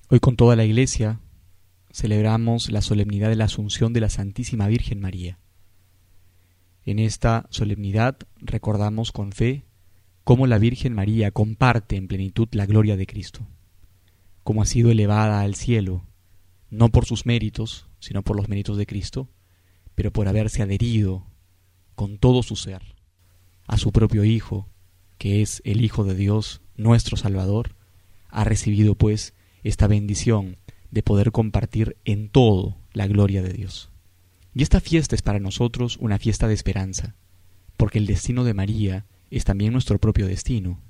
Hoy con toda la Iglesia celebramos la solemnidad de la Asunción de la Santísima Virgen María. En esta solemnidad recordamos con fe cómo la Virgen María comparte en plenitud la gloria de Cristo, cómo ha sido elevada al cielo, no por sus méritos, sino por los méritos de Cristo, pero por haberse adherido con todo su ser a su propio Hijo, que es el Hijo de Dios, nuestro Salvador. Ha recibido pues esta bendición de poder compartir en todo la gloria de Dios. Y esta fiesta es para nosotros una fiesta de esperanza, porque el destino de María es también nuestro propio destino.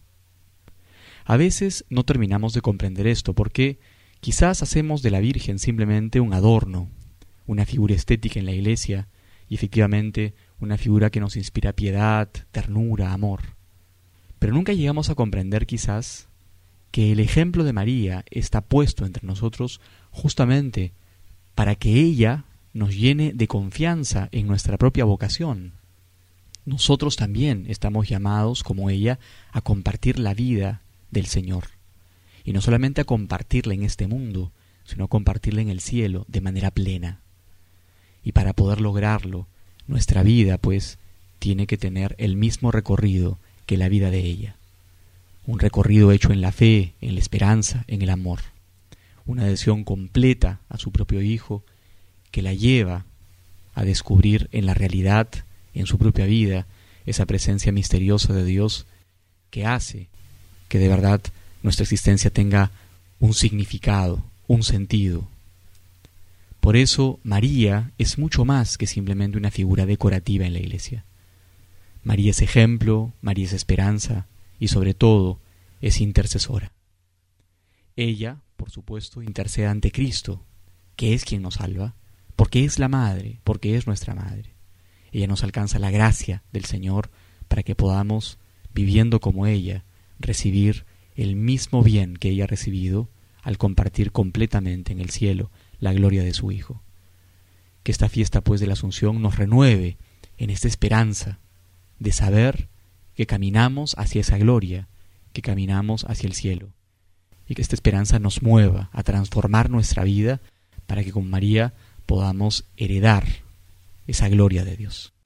A veces no terminamos de comprender esto, porque quizás hacemos de la Virgen simplemente un adorno, una figura estética en la Iglesia, y efectivamente una figura que nos inspira piedad, ternura, amor. Pero nunca llegamos a comprender quizás que el ejemplo de María está puesto entre nosotros justamente para que ella nos llene de confianza en nuestra propia vocación. Nosotros también estamos llamados, como ella, a compartir la vida del Señor. Y no solamente a compartirla en este mundo, sino a compartirla en el cielo de manera plena. Y para poder lograrlo, nuestra vida, pues, tiene que tener el mismo recorrido que la vida de ella. Un recorrido hecho en la fe, en la esperanza, en el amor. Una adhesión completa a su propio Hijo que la lleva a descubrir en la realidad, en su propia vida, esa presencia misteriosa de Dios que hace que de verdad nuestra existencia tenga un significado, un sentido. Por eso María es mucho más que simplemente una figura decorativa en la Iglesia. María es ejemplo, María es esperanza y sobre todo es intercesora. Ella, por supuesto, intercede ante Cristo, que es quien nos salva, porque es la Madre, porque es nuestra Madre. Ella nos alcanza la gracia del Señor para que podamos, viviendo como ella, recibir el mismo bien que ella ha recibido al compartir completamente en el cielo la gloria de su Hijo. Que esta fiesta pues de la Asunción nos renueve en esta esperanza de saber que caminamos hacia esa gloria, que caminamos hacia el cielo, y que esta esperanza nos mueva a transformar nuestra vida para que con María podamos heredar esa gloria de Dios.